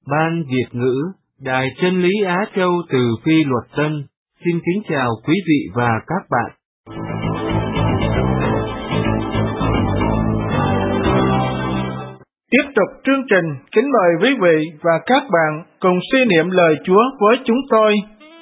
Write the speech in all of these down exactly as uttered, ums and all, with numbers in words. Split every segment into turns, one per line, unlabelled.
Ban Việt ngữ, Đài Chân lý Á Châu từ Phi Luật Tân, xin kính chào quý vị và các bạn.
Tiếp tục chương trình, kính mời quý vị và các bạn cùng suy niệm lời Chúa với chúng tôi.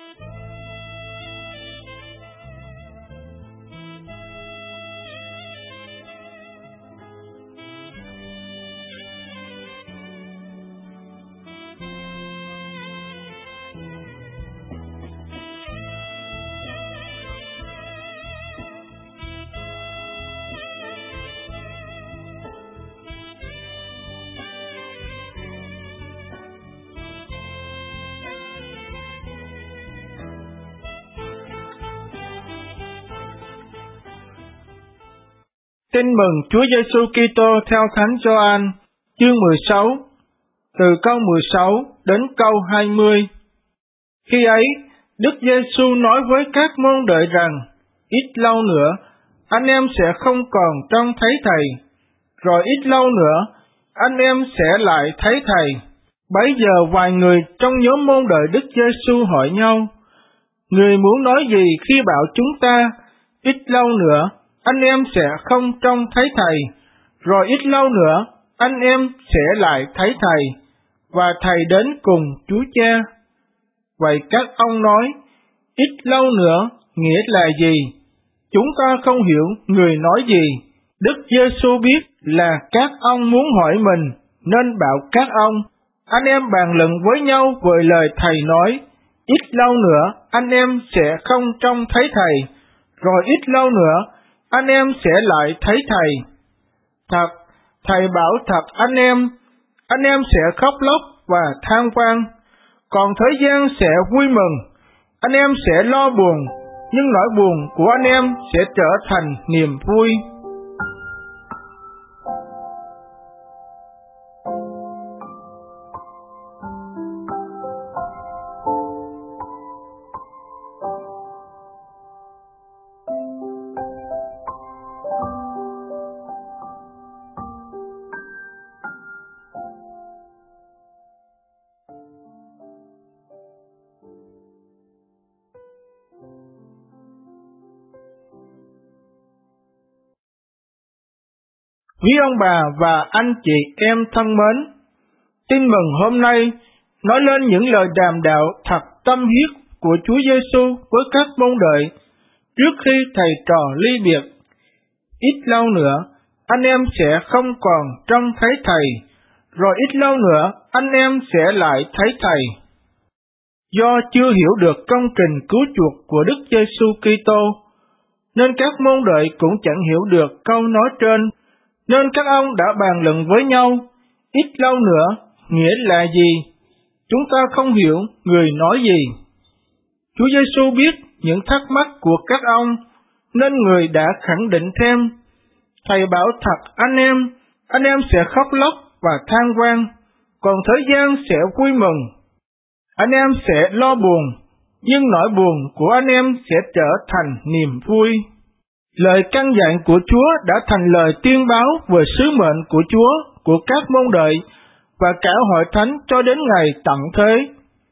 Tin mừng Chúa Giêsu Kitô theo Thánh Gioan, chương mười sáu, từ câu mười sáu đến câu hai mươi. Khi ấy, Đức Giêsu nói với các môn đệ rằng, ít lâu nữa, anh em sẽ không còn trông thấy Thầy, rồi ít lâu nữa, anh em sẽ lại thấy Thầy. Bấy giờ vài người trong nhóm môn đệ Đức Giêsu hỏi nhau, người muốn nói gì khi bảo chúng ta, ít lâu nữa, anh em sẽ không trông thấy Thầy, rồi ít lâu nữa, anh em sẽ lại thấy Thầy, và Thầy đến cùng Chúa Cha. Vậy các ông nói, ít lâu nữa, nghĩa là gì? Chúng ta không hiểu người nói gì. Đức Giêsu biết là các ông muốn hỏi mình, nên bảo các ông, anh em bàn luận với nhau về lời Thầy nói, ít lâu nữa, anh em sẽ không trông thấy Thầy, rồi ít lâu nữa, anh em sẽ lại thấy Thầy. Thật, Thầy bảo thật anh em, anh em sẽ khóc lóc và than van, còn thời gian sẽ vui mừng. Anh em sẽ lo buồn, nhưng nỗi buồn của anh em sẽ trở thành niềm vui. Quý ông bà và anh chị em thân mến, tin mừng hôm nay nói lên những lời đàm đạo thật tâm huyết của Chúa Giêsu với các môn đệ trước khi Thầy trò ly biệt. Ít lâu nữa, anh em sẽ không còn trông thấy Thầy, rồi ít lâu nữa, anh em sẽ lại thấy Thầy. Do chưa hiểu được công trình cứu chuộc của Đức Giêsu Kitô, nên các môn đệ cũng chẳng hiểu được câu nói trên, nên các ông đã bàn luận với nhau, ít lâu nữa, nghĩa là gì? Chúng ta không hiểu người nói gì. Chúa Giêsu biết những thắc mắc của các ông, nên người đã khẳng định thêm, Thầy bảo thật anh em, anh em sẽ khóc lóc và than van, còn thời gian sẽ vui mừng. Anh em sẽ lo buồn, nhưng nỗi buồn của anh em sẽ trở thành niềm vui. Lời căn dặn của Chúa đã thành lời tuyên báo về sứ mệnh của Chúa, của các môn đệ và cả hội thánh cho đến ngày tận thế.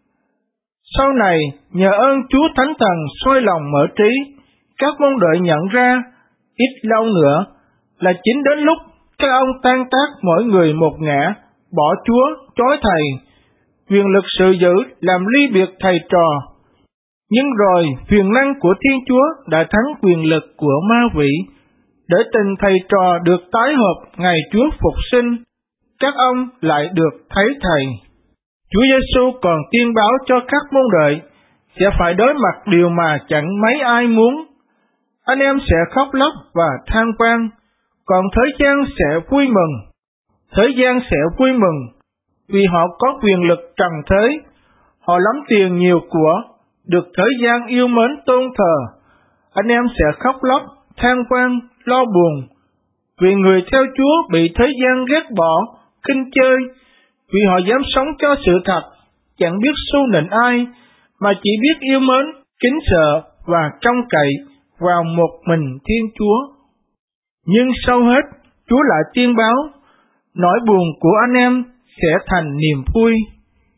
Sau này, nhờ ơn Chúa Thánh Thần soi lòng mở trí, các môn đệ nhận ra, ít lâu nữa, là chính đến lúc các ông tan tác mỗi người một ngã, bỏ Chúa, chối Thầy, quyền lực sự dữ làm ly biệt Thầy trò. Nhưng rồi, quyền năng của Thiên Chúa đã thắng quyền lực của ma quỷ, để tình Thầy trò được tái hợp ngày Chúa phục sinh, các ông lại được thấy Thầy. Chúa Giêsu còn tuyên báo cho các môn đệ sẽ phải đối mặt điều mà chẳng mấy ai muốn. Anh em sẽ khóc lóc và than van, còn thời gian sẽ vui mừng. Thời gian sẽ vui mừng, vì họ có quyền lực trần thế, họ lắm tiền nhiều của, được thế gian yêu mến tôn thờ. Anh em sẽ khóc lóc, than van, lo buồn, vì người theo Chúa bị thế gian ghét bỏ, khinh chơi, vì họ dám sống cho sự thật, chẳng biết xu nịnh ai, mà chỉ biết yêu mến, kính sợ và trông cậy vào một mình Thiên Chúa. Nhưng sau hết, Chúa lại tuyên báo, nỗi buồn của anh em sẽ thành niềm vui.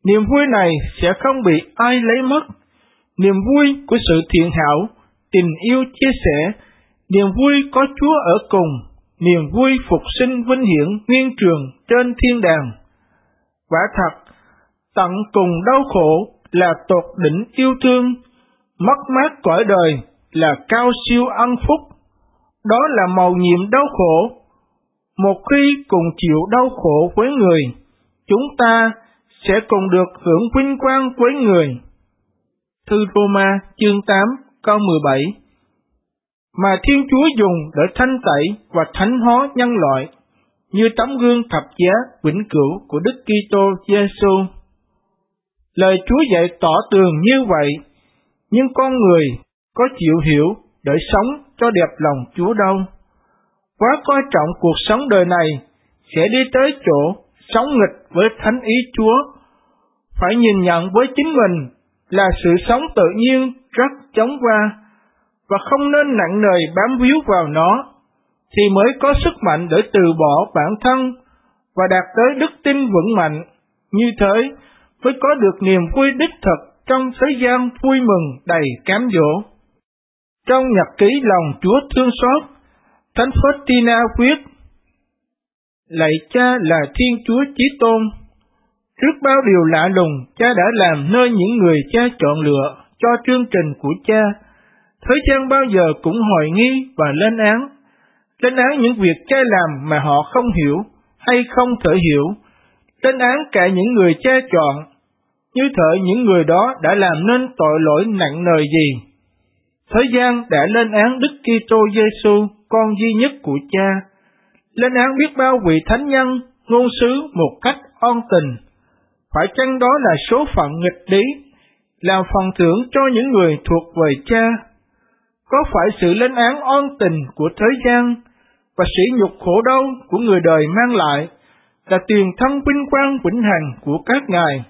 Niềm vui này sẽ không bị ai lấy mất. Niềm vui của sự thiện hảo, tình yêu chia sẻ, niềm vui có Chúa ở cùng, niềm vui phục sinh vinh hiển nguyên trường trên thiên đàng. Quả thật, tận cùng đau khổ là tột đỉnh yêu thương, mất mát cõi đời là cao siêu ân phúc. Đó là mầu nhiệm đau khổ. Một khi cùng chịu đau khổ với người, chúng ta sẽ cùng được hưởng vinh quang với người. Thư Roma chương tám câu mười bảy. Mà Thiên Chúa dùng để thanh tẩy và thánh hóa nhân loại, như tấm gương thập giá vĩnh cửu của Đức Kitô Giêsu. Lời Chúa dạy tỏ tường như vậy, nhưng con người có chịu hiểu để sống cho đẹp lòng Chúa đâu. Quá coi trọng cuộc sống đời này sẽ đi tới chỗ sống nghịch với thánh ý Chúa. Phải nhìn nhận với chính mình là sự sống tự nhiên rất chóng qua, và không nên nặng nề bám víu vào nó, thì mới có sức mạnh để từ bỏ bản thân và đạt tới đức tin vững mạnh. Như thế mới có được niềm vui đích thực trong thế gian vui mừng đầy cám dỗ. Trong nhật ký lòng Chúa thương xót, Thánh Faustina viết: Lạy Cha là Thiên Chúa chí tôn, trước bao điều lạ lùng Cha đã làm nơi những người Cha chọn lựa cho chương trình của Cha. Thế gian bao giờ cũng hoài nghi và lên án, lên án những việc Cha làm mà họ không hiểu hay không thể hiểu, lên án cả những người Cha chọn, như thể những người đó đã làm nên tội lỗi nặng nề gì. Thế gian đã lên án Đức Kitô Giêsu, con duy nhất của Cha, lên án biết bao vị thánh nhân, ngôn sứ một cách oan tình. Phải chăng đó là số phận nghịch lý, làm phần thưởng cho những người thuộc về Cha? Có phải sự lên án oan tình của thế gian và sỉ nhục khổ đau của người đời mang lại là tiền thân vinh quang vĩnh hằng của các ngài?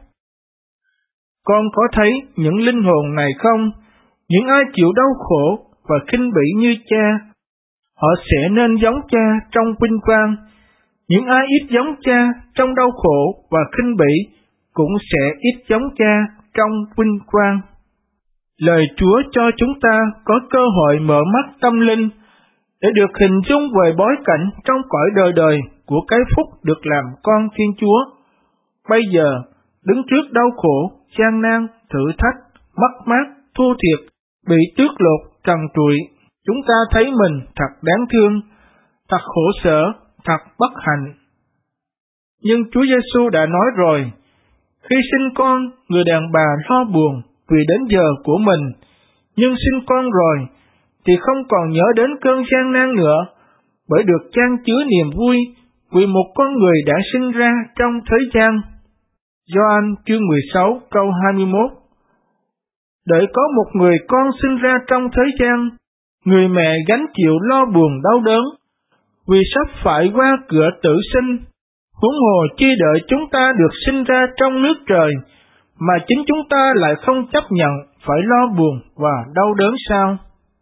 Con có thấy những linh hồn này không? Những ai chịu đau khổ và khinh bỉ như Cha, họ sẽ nên giống Cha trong vinh quang. Những ai ít giống Cha trong đau khổ và khinh bỉ cũng sẽ ít giống Cha trong vinh quang. Lời Chúa cho chúng ta có cơ hội mở mắt tâm linh để được hình dung về bối cảnh trong cõi đời đời của cái phúc được làm con Thiên Chúa. Bây giờ, đứng trước đau khổ, gian nan, thử thách, mất mát, thua thiệt, bị tước lột, trần trụi, chúng ta thấy mình thật đáng thương, thật khổ sở, thật bất hạnh. Nhưng Chúa Giêsu đã nói rồi, khi sinh con, người đàn bà lo buồn vì đến giờ của mình, nhưng sinh con rồi thì không còn nhớ đến cơn gian nan nữa, bởi được chan chứa niềm vui vì một con người đã sinh ra trong thế gian. Gioan chương mười sáu câu hai mươi mốt. Để có một người con sinh ra trong thế gian, người mẹ gánh chịu lo buồn đau đớn, vì sắp phải qua cửa tử sinh. Huống hồ chi đợi chúng ta được sinh ra trong nước trời, mà chính chúng ta lại không chấp nhận phải lo buồn và đau đớn sao?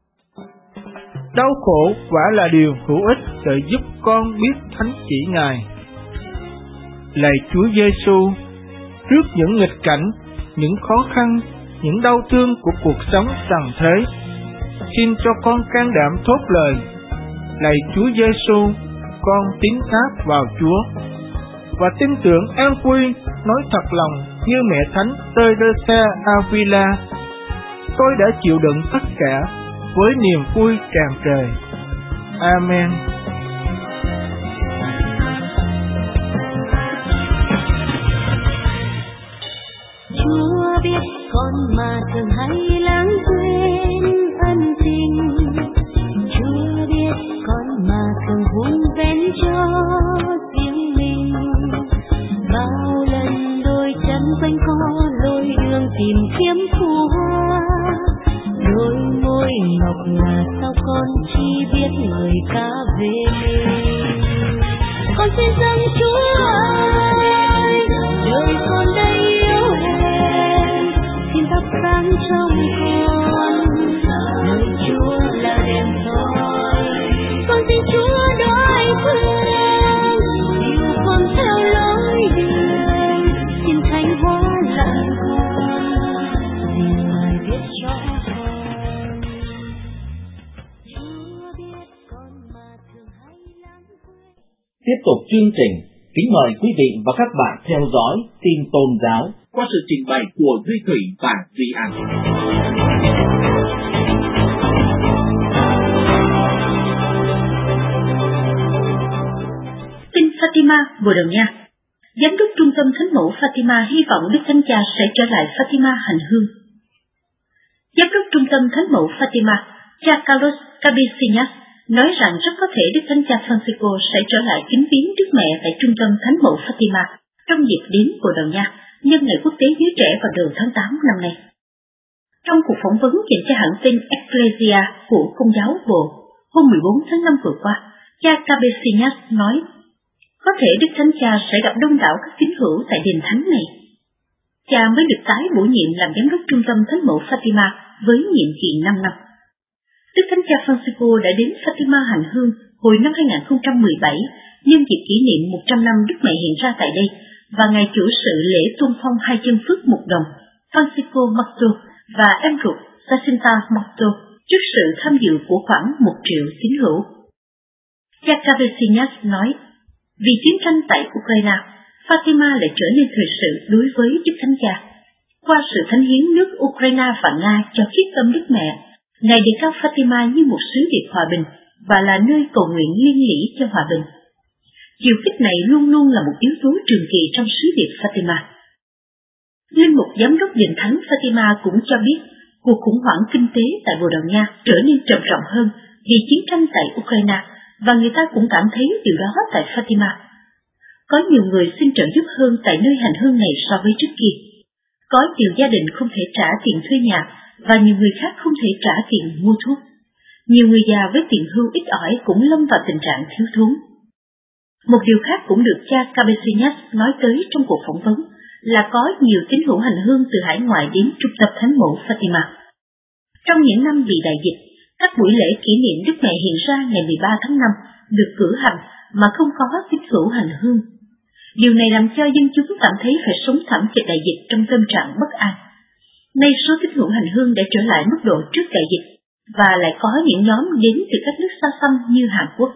Đau khổ quả là điều hữu ích để giúp con biết thánh chỉ Ngài. Lạy Chúa Giêsu, trước những nghịch cảnh, những khó khăn, những đau thương của cuộc sống trần thế, xin cho con can đảm thốt lời: Lạy Chúa Giêsu, con tín thác vào Chúa, và tin tưởng an vui, nói thật lòng như mẹ thánh Teresa Avila. Tôi đã chịu đựng tất cả với niềm vui tràn trề. Amen.
Chúa biết con mà thường hay lãng quên ân tình, Chúa biết con mà thường vun vén cho riêng mình. Bao lần đôi chân quanh co lối đường tìm kiếm phù hoa, đôi môi ngọc ngà sao con chỉ biết lời ca về mình. Con xin dâng Chúa ơi, đời con đây yêu em, xin thắp sáng trong con lời Chúa là đèn soi. Con xin Chúa đói thương, dìu con theo lối đường, xin thánh hóa
tiếp tục chương trình, kính mời quý vị và các bạn theo dõi tin tôn giáo qua sự trình bày của Duy Thủy và Duy An.
Tin Fatima, Bồ Đào Nha. Giám đốc Trung tâm Thánh mẫu Fatima hy vọng Đức Thánh Cha sẽ trở lại Fatima hành hương. Giám đốc Trung tâm Thánh mẫu Fatima, cha Carlos Cabeciñas, nói rằng rất có thể Đức Thánh Cha Francisco sẽ trở lại kính viếng Đức Mẹ tại Trung tâm Thánh mẫu Fatima trong dịp đến Bồ Đào Nha nhân ngày quốc tế giới trẻ vào đầu tháng tám năm nay. Trong cuộc phỏng vấn dành cho hãng tin Ecclesia của Công giáo Bồ hôm mười bốn tháng năm vừa qua, cha Cabeciñas nói, có thể Đức Thánh Cha sẽ gặp đông đảo các tín hữu tại đền thánh này. Cha mới được tái bổ nhiệm làm giám đốc Trung tâm Thánh mẫu Fatima với nhiệm kỳ năm năm. Đức Thánh Cha Francisco đã đến Fatima hành hương hồi năm hai nghìn không trăm mười bảy nhân dịp kỷ niệm một trăm năm Đức Mẹ hiện ra tại đây và ngày chủ sự lễ tôn phong hai chân phước mục đồng Francisco Marto và em ruột Jacinta Marto trước sự tham dự của khoảng một triệu tín hữu. Cha Cabeciñas nói, vì chiến tranh tại Ukraine, Fatima lại trở nên thời sự đối với Đức Thánh Cha. Qua sự thánh hiến nước Ukraine và Nga cho khiết tâm Đức Mẹ, Ngài đề cao Fatima như một sứ điệp hòa bình và là nơi cầu nguyện liên lỉ cho hòa bình. Chiều khích này luôn luôn là một yếu tố trường kỳ trong sứ điệp Fatima. Linh mục giám đốc đền thánh Fatima cũng cho biết cuộc khủng hoảng kinh tế tại Bồ Đào Nha trở nên trầm trọng hơn vì chiến tranh tại Ukraine và người ta cũng cảm thấy điều đó tại Fatima. Có nhiều người xin trợ giúp hơn tại nơi hành hương này so với trước kia. Có nhiều gia đình không thể trả tiền thuê nhà và nhiều người khác không thể trả tiền mua thuốc. Nhiều người già với tiền hưu ít ỏi cũng lâm vào tình trạng thiếu thốn. Một điều khác cũng được cha Cabeciñas nói tới trong cuộc phỏng vấn là có nhiều tín hữu hành hương từ hải ngoại đến trung tâm Thánh mẫu Fatima. Trong những năm bị đại dịch, các buổi lễ kỷ niệm Đức Mẹ hiện ra ngày mười ba tháng năm được cử hành mà không có tín hữu hành hương. Điều này làm cho dân chúng cảm thấy phải sống thảm kịch đại dịch trong tâm trạng bất an. Nay số tín hữu hành hương đã trở lại mức độ trước đại dịch và lại có những nhóm đến từ các nước xa xăm như Hàn Quốc.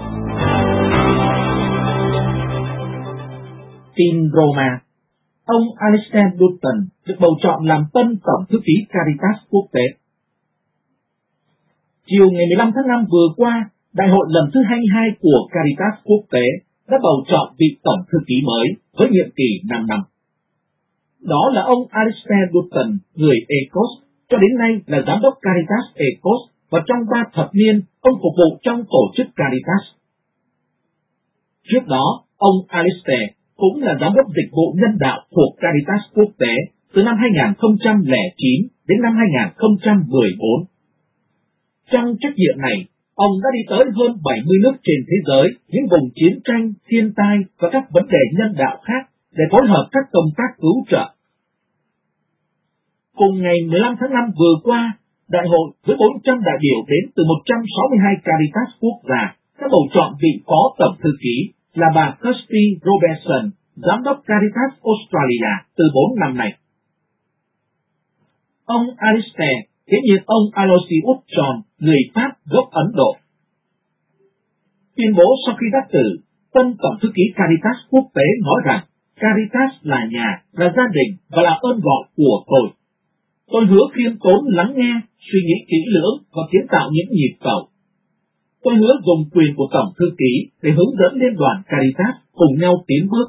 Tin Roma. Ông Alistair Dutton được bầu chọn làm tân tổng thư ký Caritas quốc tế. Chiều ngày mười lăm tháng năm vừa qua, đại hội lần thứ hai mươi hai của Caritas quốc tế đã bầu chọn vị tổng thư ký mới với nhiệm kỳ năm năm. Đó là ông Alistair Dutton, người Ecos, cho đến nay là giám đốc Caritas Ecos và trong ba thập niên ông phục vụ trong tổ chức Caritas. Trước đó, ông Alistair cũng là giám đốc dịch vụ nhân đạo thuộc Caritas quốc tế từ năm hai nghìn không trăm lẻ chín đến năm hai nghìn không trăm mười bốn. Trong trách nhiệm này, ông đã đi tới hơn bảy mươi nước trên thế giới, những vùng chiến tranh, thiên tai và các vấn đề nhân đạo khác để phối hợp các công tác cứu trợ. Cùng ngày mười lăm tháng năm vừa qua, đại hội với bốn trăm đại biểu đến từ một trăm sáu mươi hai Caritas quốc gia đã bầu chọn vị phó tổng thư ký là bà Kirsty Robertson, giám đốc Caritas Australia từ bốn năm nay. Ông Alistair kế nhiệm ông Aloysius John, người Pháp gốc Ấn Độ. Tuyên bố sau khi đắc cử, tân tổng thư ký Caritas quốc tế nói rằng Caritas là nhà, là gia đình và là ơn gọi của tôi. Tôi hứa khiêm tốn lắng nghe, suy nghĩ kỹ lưỡng và kiến tạo những nhịp cầu. Tôi hứa dùng quyền của tổng thư ký để hướng dẫn liên đoàn Caritas cùng nhau tiến bước.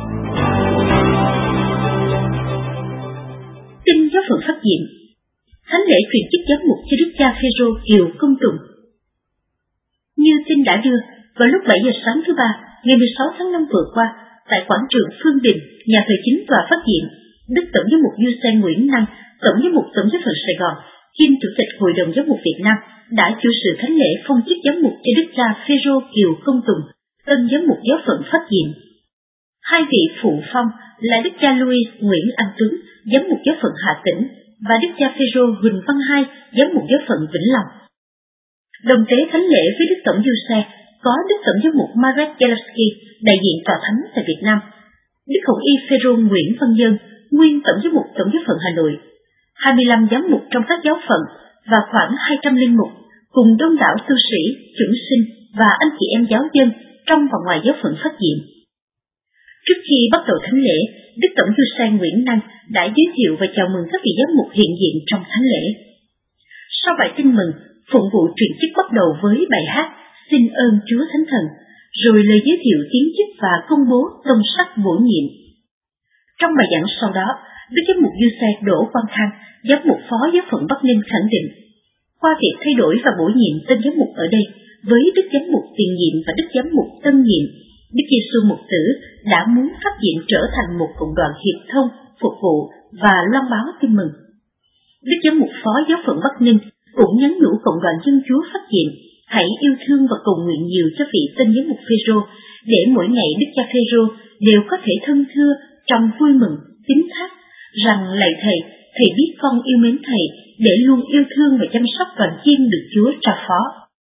Tin giáo phận phát diệm. Thánh lễ truyền chức giám mục cho Đức cha Phêrô Kiều Công Tùng. Như tin đã đưa, vào lúc bảy giờ sáng thứ ba, ngày mười sáu tháng năm vừa qua, tại quảng trường Phương Đình, nhà thờ chính tòa phát diệm, Đức Tổng giám mục Du Sen Nguyễn Năng, Tổng giám mục Tổng giáo phận Sài Gòn, kiêm Chủ tịch Hội đồng Giám mục Việt Nam đã chủ sự thánh lễ phong chức giám mục cho Đức cha Phêrô Kiều Công Tùng, tân giám mục giáo phận Phát Diệm. Hai vị phụ phong là Đức cha Louis Nguyễn Anh Tuấn, giám mục giáo phận Hà Tĩnh, và Đức cha Phêrô Huỳnh Văn Hai, giám mục giáo phận Vĩnh Long. Đồng tế thánh lễ với Đức Tổng Du Xe có Đức Tổng giám mục Marek Gelewski, đại diện tòa thánh tại Việt Nam, Đức Hồng y Phêrô Nguyễn Văn Dân, nguyên Tổng giám mục Tổng giáo phận Hà Nội, hai mươi lăm giám mục trong các giáo phận và khoảng hai trăm linh mục cùng đông đảo tu sĩ, chủng sinh và anh chị em giáo dân trong và ngoài giáo phận phát diệm. Trước khi bắt đầu thánh lễ, Đức Tổng Giê Sai Nguyễn Năng đã giới thiệu và chào mừng các vị giám mục hiện diện trong thánh lễ. Sau bài tin mừng, phụng vụ truyền chức bắt đầu với bài hát Xin ơn Chúa Thánh Thần, rồi lời giới thiệu tiến chức và công bố tông sắc bổ nhiệm. Trong bài giảng sau đó, Đức Giám mục Giê Sai Đỗ Quang Thăng, giám mục phó giáo phận Bắc Ninh khẳng định, qua việc thay đổi và bổ nhiệm tên giám mục ở đây, với Đức Giám mục tiền nhiệm và Đức Giám mục tân nhiệm, Đức Giêsu Mục Tử đã muốn phát diệm trở thành một cộng đoàn hiệp thông, phục vụ và loan báo tin mừng. Đức Giám mục phó giáo phận Bắc Ninh cũng nhắn nhủ cộng đoàn dân Chúa phát diệm hãy yêu thương và cầu nguyện nhiều cho vị tân giám mục Phêrô, để mỗi ngày Đức cha Phêrô đều có thể thân thưa trong vui mừng, tín thác rằng lạy thầy, thầy biết con yêu mến thầy để luôn yêu thương và chăm sóc đoàn chiên được Chúa trao phó.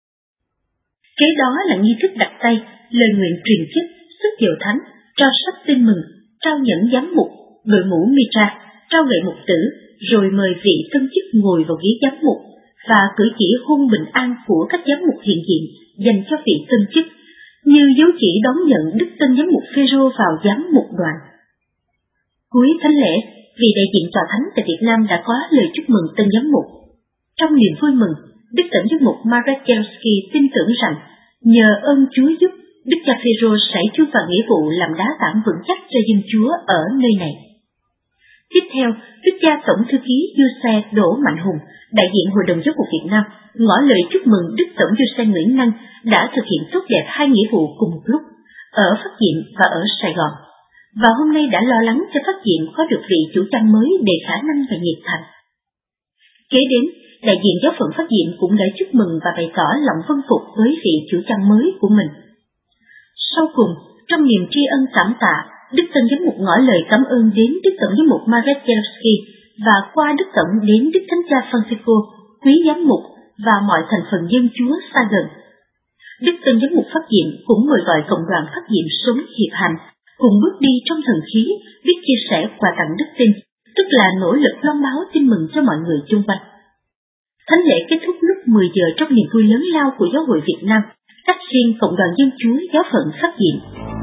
Kế đó là nghi thức đặt tay, lời nguyện truyền chức, sức dầu thánh, trao sách tin mừng, trao nhẫn giám mục, đội mũ mitra, trao gậy mục tử, rồi mời vị tân chức ngồi vào ghế giám mục và cử chỉ hôn bình an của các giám mục hiện diện dành cho vị tân chức, như dấu chỉ đón nhận Đức tân giám mục Phêrô vào giám mục đoàn. Cuối thánh lễ, vị đại diện tòa thánh tại Việt Nam đã có lời chúc mừng tân giám mục. Trong niềm vui mừng, Đức tổng giám mục Marek Kielski tin tưởng rằng nhờ ơn Chúa giúp, Đức cha Phêrô sẽ chu toàn nghĩa vụ làm đá tảng vững chắc cho dân Chúa ở nơi này. Tiếp theo, Đức cha tổng thư ký Giê Sai Đỗ Mạnh Hùng, đại diện Hội đồng Giáo mục Việt Nam, ngỏ lời chúc mừng Đức tổng Giê Sai Nguyễn Năng đã thực hiện tốt đẹp hai nghĩa vụ cùng một lúc, ở Phát Diệm và ở Sài Gòn, và hôm nay đã lo lắng cho Phát Diệm có được vị chủ chăn mới đầy khả năng và nhiệt thành. Kế đến, đại diện giáo phận Phát Diệm cũng đã chúc mừng và bày tỏ lòng vâng phục với vị chủ chăn mới của mình. Sau cùng, trong niềm tri ân cảm tạ, Đức Tân Giám mục ngỏ lời cảm ơn đến Đức Tổng Giám mục Marek Kielski và qua Đức Tổng đến Đức Thánh cha Francisco, quý giám mục và mọi thành phần dân Chúa xa gần. Đức Tân Giám mục Phát Diệm cũng mời gọi cộng đoàn Phát Diệm sống hiệp hành, cùng bước đi trong thần khí, biết chia sẻ quà tặng đức tin, tức là nỗ lực loan báo tin mừng cho mọi người chung quanh. Thánh lễ kết thúc lúc mười giờ trong niềm vui lớn lao của Giáo hội Việt Nam, tách riêng cộng đoàn dân Chúa giáo phận Phát Diệm.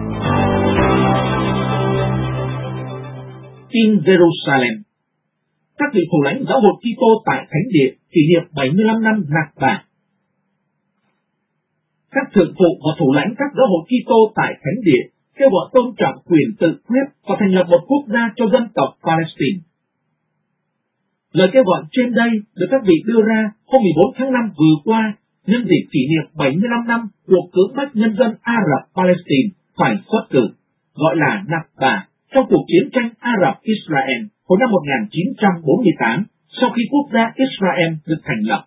Tin Jerusalem. Các vị thủ lãnh giáo hội Kitô tại Thánh Địa kỷ niệm bảy mươi lăm năm nạc bả. Các thượng phụ và thủ lãnh các giáo hội Kitô tại Thánh Địa kêu gọi tôn trọng quyền tự quyết và thành lập một quốc gia cho dân tộc Palestine. Lời kêu gọi trên đây được các vị đưa ra hôm mười bốn tháng năm vừa qua nhân dịp kỷ niệm bảy mươi lăm năm cuộc cưỡng bách nhân dân Ả Rập Palestine phải xuất cử, gọi là Nakba, trong cuộc chiến tranh Ả Rập Israel hồi năm một nghìn chín trăm bốn mươi tám sau khi quốc gia Israel được thành lập.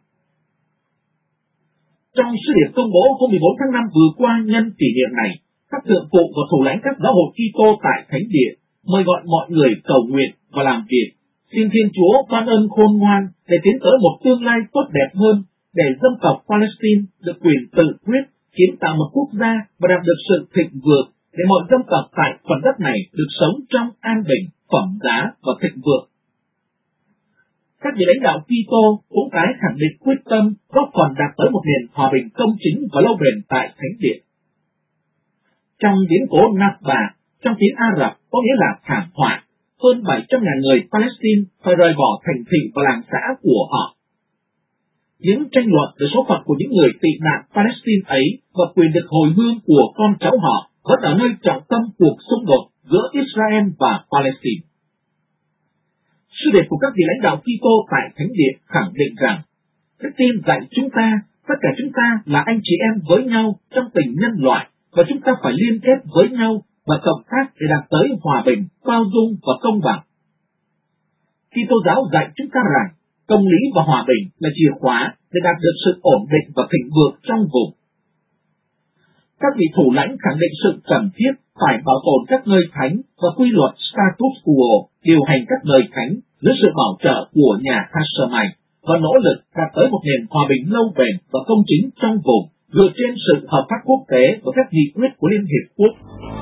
Trong sứ điệp công bố hôm mười bốn tháng năm vừa qua nhân kỷ niệm này, các thượng phụ và thủ lãnh các giáo hội Kitô tại Thánh Địa mời gọi mọi người cầu nguyện và làm việc, xin Thiên Chúa ban ơn khôn ngoan để tiến tới một tương lai tốt đẹp hơn, để dân tộc Palestine được quyền tự quyết, kiến tạo một quốc gia và đạt được sự thịnh vượng, để mọi dân tộc tại phần đất này được sống trong an bình, phẩm giá và thịnh vượng. Các vị lãnh đạo Kitô cũng tái khẳng định quyết tâm góp phần đạt tới một nền hòa bình công chính và lâu bền tại Thánh Địa. Trong biến cố Nakba, trong tiếng Ả Rập có nghĩa là thảm họa, hơn bảy trăm nghìn người Palestine phải rời bỏ thành thị và làng xã của họ. Những tranh luận về số phận của những người tị nạn Palestine ấy và quyền được hồi hương của con cháu họ vẫn ở nơi trọng tâm cuộc xung đột giữa Israel và Palestine. Sứ điệp của các vị lãnh đạo Kitô tại Thánh Địa khẳng định rằng đức tin dạy chúng ta, tất cả chúng ta là anh chị em với nhau trong tình nhân loại, và chúng ta phải liên kết với nhau và cộng tác để đạt tới hòa bình, bao dung và công bằng. Kitô giáo dạy chúng ta rằng công lý và hòa bình là chìa khóa để đạt được sự ổn định và thịnh vượng trong vùng. Các vị thủ lãnh khẳng định sự cần thiết phải bảo tồn các nơi thánh và quy luật status quo điều hành các nơi thánh dưới sự bảo trợ của nhà Hashemite và nỗ lực đạt tới một nền hòa bình lâu bền và công chính trong vùng dựa trên sự hợp tác quốc tế và các nghị quyết của Liên Hiệp Quốc.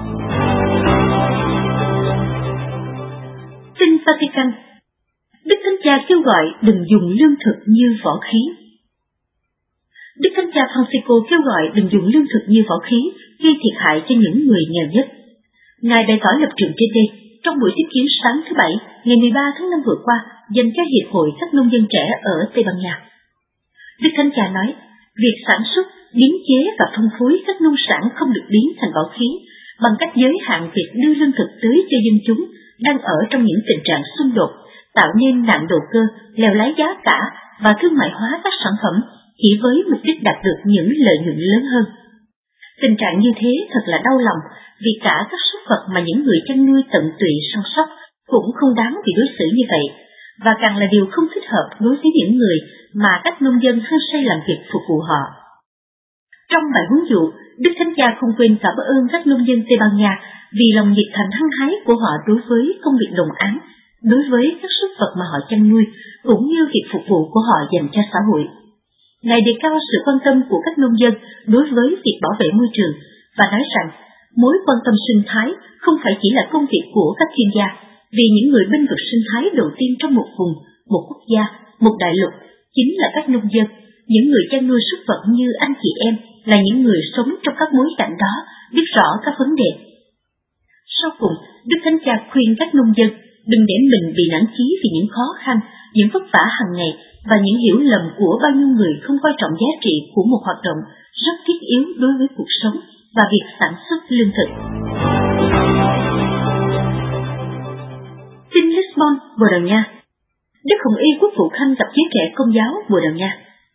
Tin Vatican. Đức Thánh Cha kêu gọi đừng dùng lương thực như võ khí. Đức Thánh Cha Francisco kêu gọi đừng dùng lương thực như võ khí gây thiệt hại cho những người nghèo nhất. Ngài bày tỏ lập trường trên đây trong buổi tiếp kiến sáng thứ Bảy, ngày mười ba tháng năm vừa qua, dành cho Hiệp hội các nông dân trẻ ở Tây Ban Nha. Đức Thánh Cha nói, việc sản xuất, biến chế và phân phối các nông sản không được biến thành bảo khí bằng cách giới hạn việc đưa lương thực tới cho dân chúng đang ở trong những tình trạng xung đột, tạo nên nạn đầu cơ, lèo lái giá cả và thương mại hóa các sản phẩm chỉ với mục đích đạt được những lợi nhuận lớn hơn. Tình trạng như thế thật là đau lòng, vì cả các súc vật mà những người chăn nuôi tận tụy săn sóc cũng không đáng bị đối xử như vậy, và càng là điều không thích hợp đối với những người mà các nông dân hăng say làm việc phục vụ họ. Trong bài huấn dụ, Đức Thánh Cha không quên cảm ơn các nông dân Tây Ban Nha vì lòng nhiệt thành hăng hái của họ đối với công việc đồng áng, đối với các súc vật mà họ chăn nuôi, cũng như việc phục vụ của họ dành cho xã hội. Ngài đề cao sự quan tâm của các nông dân đối với việc bảo vệ môi trường và nói rằng mối quan tâm sinh thái không phải chỉ là công việc của các chuyên gia, vì những người bênh vực sinh thái đầu tiên trong một vùng, một quốc gia, một đại lục chính là các nông dân. Những người chăn nuôi súc vật như anh chị em là những người sống trong các bối cảnh đó, biết rõ các vấn đề. Sau cùng, Đức Thánh Cha khuyên các nông dân đừng để mình bị nản chí vì những khó khăn, những vất vả hàng ngày và những hiểu lầm của bao nhiêu người không coi trọng giá trị của một hoạt động rất thiết yếu đối với cuộc sống và việc sản xuất lương thực. Tin Lisbon, Bồ Đào Nha. Đức Hồng Y Quốc vụ Khanh gặp giới trẻ Công giáo Bồ Đào Nha.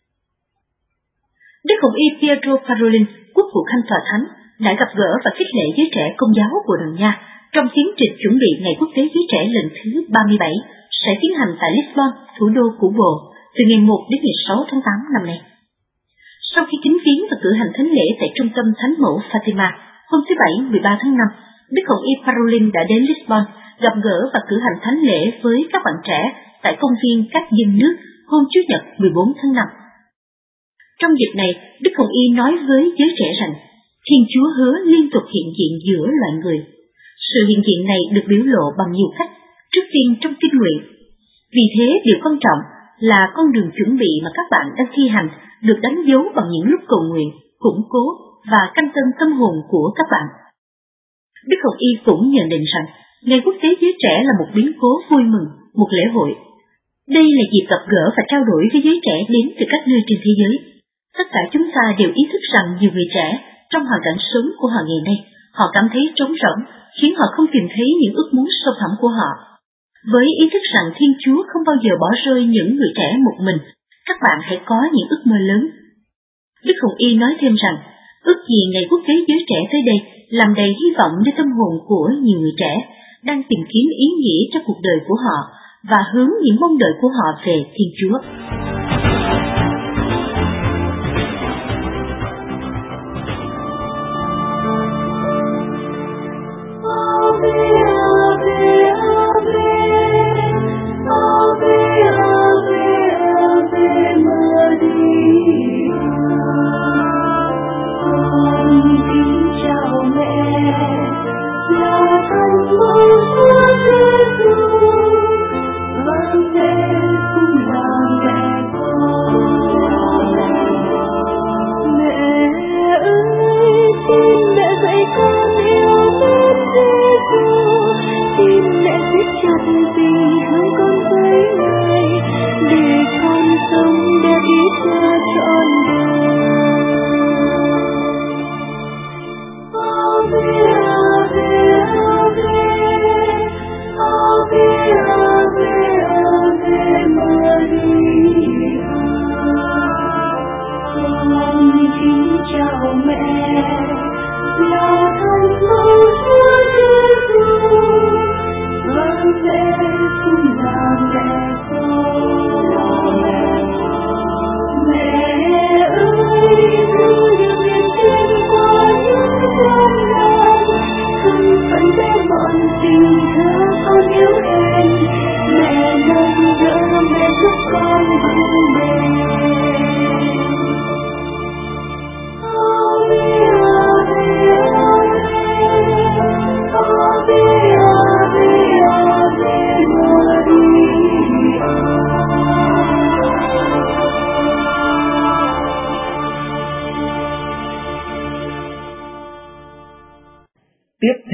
Đức Hồng Y Pietro Parolin, Quốc vụ Khanh Tòa Thánh, đã gặp gỡ và khích lệ giới trẻ Công giáo Bồ Đào Nha trong tiến trình chuẩn bị Ngày Quốc tế Giới Trẻ lần thứ ba mươi bảy sẽ tiến hành tại Lisbon, thủ đô của Bồ, từ ngày một đến ngày sáu tháng tám năm nay. Sau khi kính viếng và cử hành thánh lễ tại trung tâm Thánh mẫu Fatima, hôm thứ Bảy mười ba tháng năm, Đức Hồng Y Parolin đã đến Lisbon gặp gỡ và cử hành thánh lễ với các bạn trẻ tại công viên các dân nước hôm Chủ nhật mười bốn tháng năm. Trong dịp này, Đức Hồng Y nói với giới trẻ rằng Thiên Chúa hứa liên tục hiện diện giữa loài người. Sự hiện diện này được biểu lộ bằng nhiều cách, trước tiên trong kinh nguyện. Vì thế, điều quan trọng là con đường chuẩn bị mà các bạn đang thi hành được đánh dấu bằng những lúc cầu nguyện, củng cố và canh tân tâm hồn của các bạn. Đức Hồng Y cũng nhận định rằng Ngày Quốc tế Giới Trẻ là một biến cố vui mừng, một lễ hội. Đây là dịp gặp gỡ và trao đổi với giới trẻ đến từ các nơi trên thế giới. Tất cả chúng ta đều ý thức rằng nhiều người trẻ trong hoàn cảnh sống của họ ngày nay, họ cảm thấy trống rỗng, khiến họ không tìm thấy những ước muốn sâu thẳm của họ. Với ý thức rằng Thiên Chúa không bao giờ bỏ rơi những người trẻ một mình, các bạn hãy có những ước mơ lớn. Đức Hồng Y nói thêm rằng, ước gì Ngày Quốc tế Giới Trẻ tới đây làm đầy hy vọng nơi tâm hồn của nhiều người trẻ đang tìm kiếm ý nghĩa cho cuộc đời của họ và hướng những mong đợi của họ về Thiên Chúa.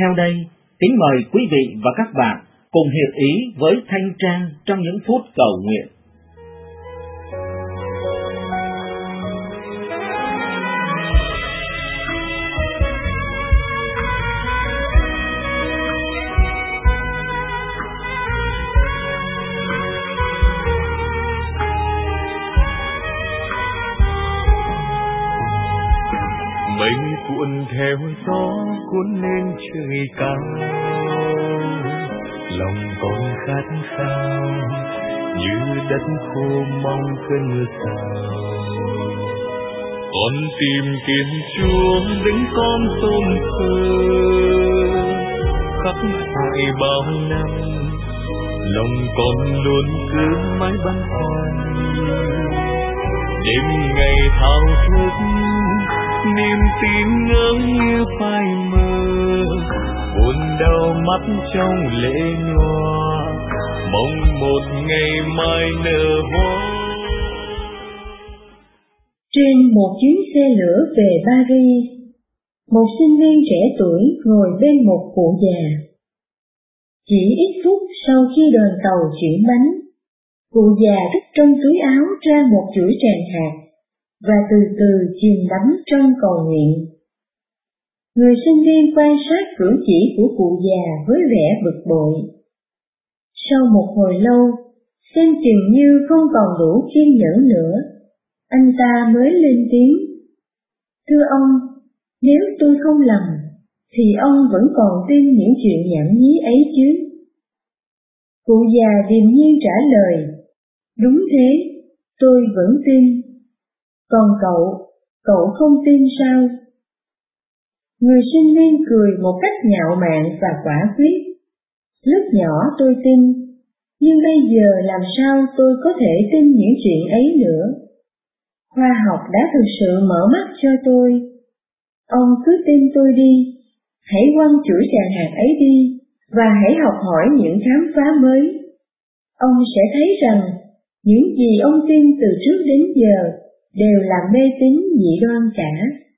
theo đây, kính mời quý vị và các bạn cùng hiệp ý với Thanh Trang trong những phút cầu nguyện.
Mây cuộn theo gió cuốn lên trời cao, lòng con khát khao như đất khô mong cơn mưa rào. Con tìm kiếm Chúa đứng con tôm thơ, khắc khoải bao năm, lòng con luôn cứ mãi băn khoăn. Đêm ngày thao thức, niềm tin ngỡ như phai mờ, buồn đau mắt trong lệ nhòa, mong một ngày mai nở hoa.
Trên một chuyến xe lửa về Paris, một sinh viên trẻ tuổi ngồi bên một cụ già. Chỉ ít phút sau khi đoàn tàu chuyển bánh, cụ già rút trong túi áo ra một chuỗi tràng hạt và từ từ chìm đắm trong cầu nguyện. Người sinh viên quan sát cử chỉ của cụ già với vẻ bực bội. Sau một hồi lâu, xem chừng như không còn đủ kiên nhẫn nữa, anh ta mới lên tiếng: "Thưa ông, nếu tôi không lầm, thì ông vẫn còn tin những chuyện nhảm nhí ấy chứ?" Cụ già điềm nhiên trả lời: "Đúng thế, tôi vẫn tin. Còn cậu, cậu không tin sao?" Người sinh viên cười một cách ngạo mạn và quả quyết. "Lúc nhỏ tôi tin, nhưng bây giờ làm sao tôi có thể tin những chuyện ấy nữa? Khoa học đã thực sự mở mắt cho tôi. Ông cứ tin tôi đi, hãy quăng chuỗi tràng hạt ấy đi, và hãy học hỏi những khám phá mới. Ông sẽ thấy rằng những gì ông tin từ trước đến giờ đều là mê tín dị đoan cả."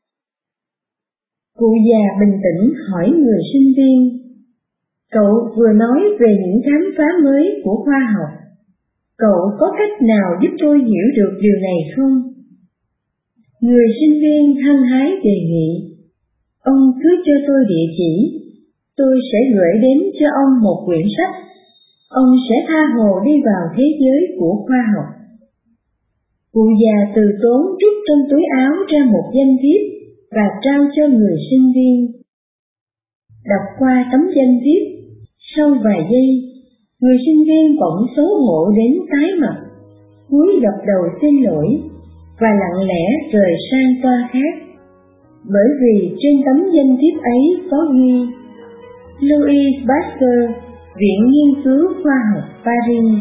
Cụ già bình tĩnh hỏi người sinh viên: "Cậu vừa nói về những khám phá mới của khoa học. Cậu có cách nào giúp tôi hiểu được điều này không?" Người sinh viên hăng hái đề nghị: "Ông cứ cho tôi địa chỉ, tôi sẽ gửi đến cho ông một quyển sách. Ông sẽ tha hồ đi vào thế giới của khoa học." Cụ già từ tốn rút trong túi áo ra một danh thiếp và trao cho người sinh viên. Đọc qua tấm danh thiếp, sau vài giây, người sinh viên bỗng xấu hổ đến tái mặt, cúi gập đầu xin lỗi và lặng lẽ rời sang toa khác, bởi vì trên tấm danh thiếp ấy có ghi: Louis Pasteur, Viện Nghiên cứu Khoa học Paris.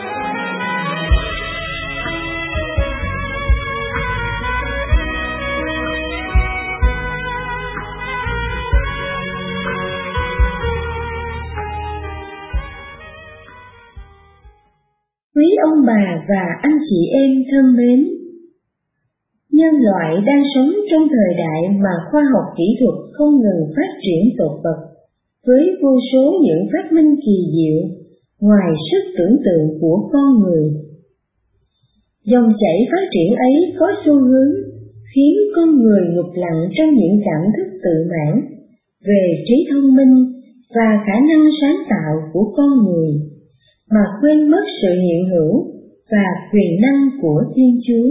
Quý ông bà và anh chị em thân mến, nhân loại đang sống trong thời đại mà khoa học kỹ thuật không ngừng phát triển tột bậc, với vô số những phát minh kỳ diệu ngoài sức tưởng tượng của con người. Dòng chảy phát triển ấy có xu hướng khiến con người ngụp lặng trong những cảm thức tự mãn về trí thông minh và khả năng sáng tạo của con người, mà quên mất sự hiện hữu và quyền năng của Thiên Chúa.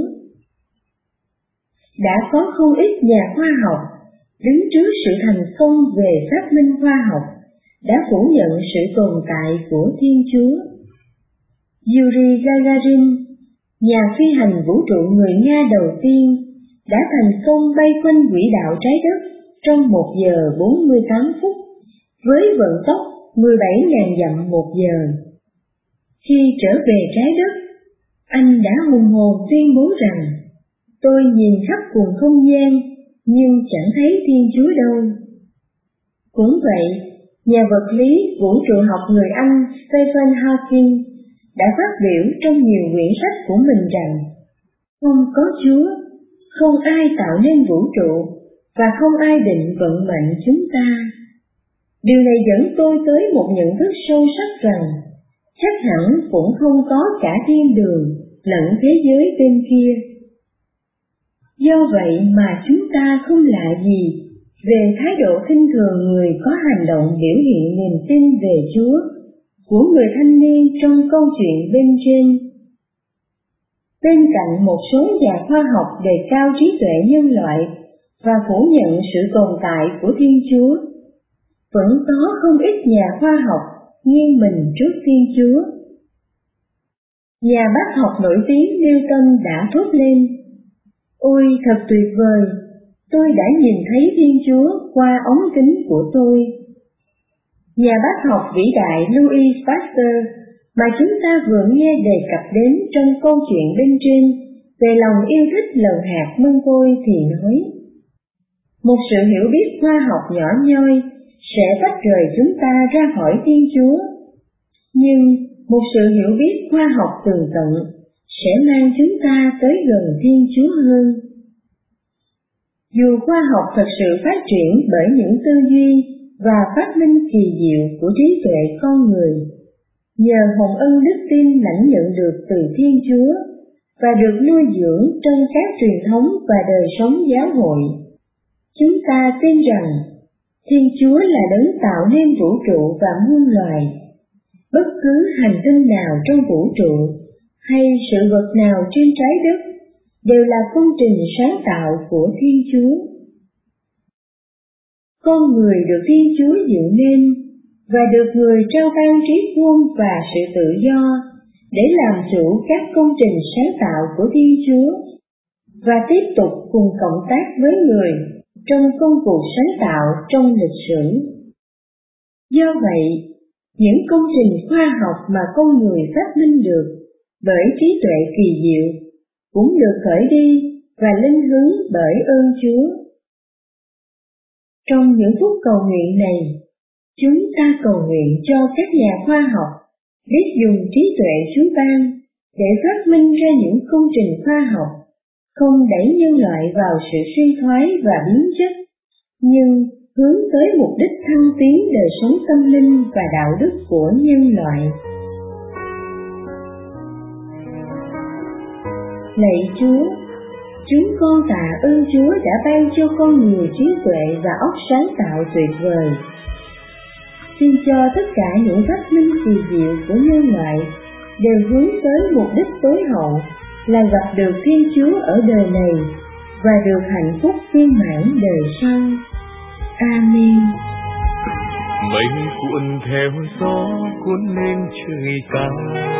Đã có không ít nhà khoa học đứng trước sự thành công về phát minh khoa học đã phủ nhận sự tồn tại của Thiên Chúa. Yuri Gagarin, nhà phi hành vũ trụ người Nga đầu tiên, đã thành công bay quanh quỹ đạo trái đất trong một giờ bốn mươi tám phút với vận tốc mười bảy nghìn dặm một giờ. Khi trở về trái đất, anh đã hùng hồn tuyên bố rằng: "Tôi nhìn khắp cùng không gian nhưng chẳng thấy Thiên Chúa đâu." Cũng vậy, nhà vật lý vũ trụ học người Anh Stephen Hawking đã phát biểu trong nhiều quyển sách của mình rằng không có Chúa, không ai tạo nên vũ trụ và không ai định vận mệnh chúng ta. Điều này dẫn tôi tới một nhận thức sâu sắc rằng chắc hẳn cũng không có cả thiên đường lẫn thế giới bên kia. Do vậy mà chúng ta không lạ gì về thái độ khinh thường người có hành động biểu hiện niềm tin về Chúa của người thanh niên trong câu chuyện bên trên. Bên cạnh một số nhà khoa học đề cao trí tuệ nhân loại và phủ nhận sự tồn tại của Thiên Chúa, vẫn có không ít nhà khoa học nghiêng mình trước Thiên Chúa. Nhà bác học nổi tiếng Newton đã thốt lên: "Ôi thật tuyệt vời, tôi đã nhìn thấy Thiên Chúa qua ống kính của tôi." Nhà bác học vĩ đại Louis Pasteur mà chúng ta vừa nghe đề cập đến trong câu chuyện bên trên về lòng yêu thích lần hạt mân côi thì nói: một sự hiểu biết khoa học nhỏ nhoi sẽ tách rời chúng ta ra khỏi Thiên Chúa, nhưng một sự hiểu biết khoa học tường tận sẽ mang chúng ta tới gần Thiên Chúa hơn. Dù khoa học thật sự phát triển bởi những tư duy và phát minh kỳ diệu của trí tuệ con người, nhờ hồng ân đức tin lãnh nhận được từ Thiên Chúa và được nuôi dưỡng trong các truyền thống và đời sống giáo hội, chúng ta tin rằng Thiên Chúa là đấng tạo nên vũ trụ và muôn loài. Bất cứ hành tinh nào trong vũ trụ hay sự vật nào trên trái đất đều là công trình sáng tạo của Thiên Chúa. Con người được Thiên Chúa dựng nên và được người trao ban trí khôn và sự tự do để làm chủ các công trình sáng tạo của Thiên Chúa và tiếp tục cùng cộng tác với người trong công cuộc sáng tạo trong lịch sử. Do vậy, những công trình khoa học mà con người phát minh được bởi trí tuệ kỳ diệu cũng được khởi đi và linh hướng bởi ơn Chúa. Trong những phút cầu nguyện này, chúng ta cầu nguyện cho các nhà khoa học biết dùng trí tuệ Chúa ban để phát minh ra những công trình khoa học không đẩy nhân loại vào sự suy thoái và biến chất, nhưng hướng tới mục đích thăng tiến đời sống tâm linh và đạo đức của nhân loại. Lạy Chúa, chúng con tạ ơn Chúa đã ban cho con người trí tuệ và óc sáng tạo tuyệt vời. Xin cho tất cả những phát minh kỳ diệu của nhân loại đều hướng tới mục đích tối hậu là gặp được Thiên Chúa ở đời này và được hạnh phúc viên mãn đời sau. Amen.
Mây cuộn theo gió cuốn lên trời cao,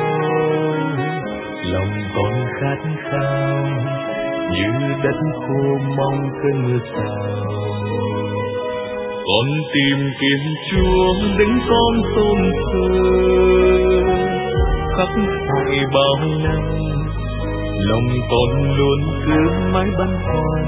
lòng con khát khao như đất khô mong cơn mưa rào. Con tìm kiếm Chúa đứng con tôn thờ, khắc khoải bao năm lòng con luôn cứ mãi băn khoăn.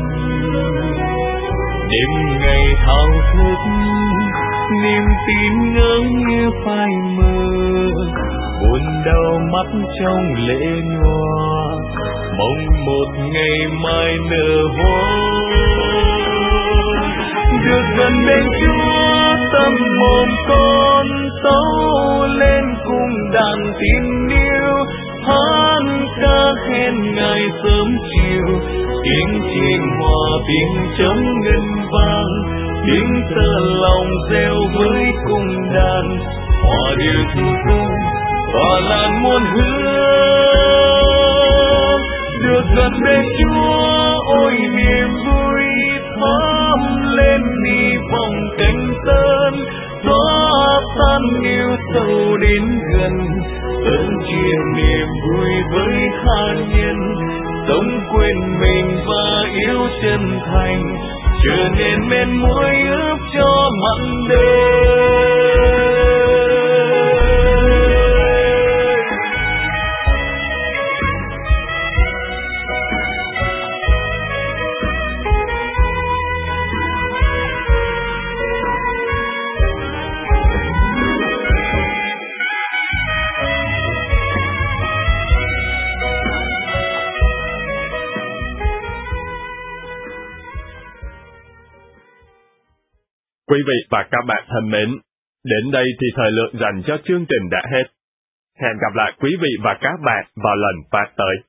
Đêm ngày thao thức niềm tin ngỡ như phai mờ, buồn đau mắt trong lệ nhòa, mong một ngày mai nở hoa. Được gần bên Chúa tâm hồn con tấu lên cùng đàn tin yêu, hát ca khen Ngài sớm chiều, tiếng chiêng hòa tiếng trống ngân vang, tiếng tơ lòng reo với cùng đàn, hòa điệu thương thương tỏa lan muôn hương. Được gần bên Chúa ôi niềm vui thắm lên đi vòng cánh tân, xóa tan yêu sầu đến gần, ơn chia niềm vui với tha nhân, sống quên mình và yêu chân thành, trở nên men muối ướp cho mặn đời.
Quý vị và các bạn thân mến,
Đến đây thì thời lượng dành cho chương trình đã hết. Hẹn gặp lại quý vị và các bạn vào lần phát tới.